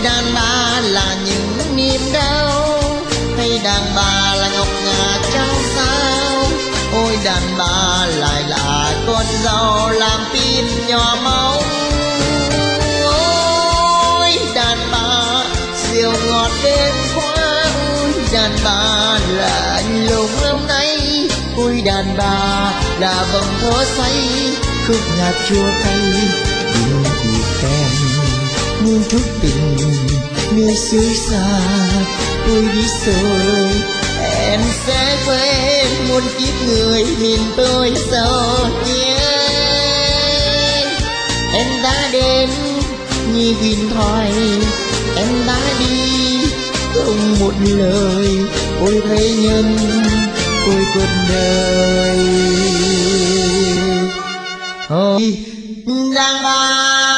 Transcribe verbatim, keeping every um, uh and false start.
đàn bà là những niềm đau, hay đàn bà là ngọc ngà trao sao? Ôi đàn bà lại là con dâu làm tim nhỏ máu. Ôi đàn bà siêu ngọt đến quá, ôi đàn bà là anh lùng hôm nay. Ôi đàn bà là vầng thơ say, khúc nhạc chua cay đừng bị kèm muôn thức tình nơi xứ xa. Tôi đi rồi em sẽ quên muôn kiếp người miền tôi sâu nhé. Em đã đến như huyền thoại, em đã đi không một lời. Ôi thấy nhân ôi cuộc đời. Ôi đàn bà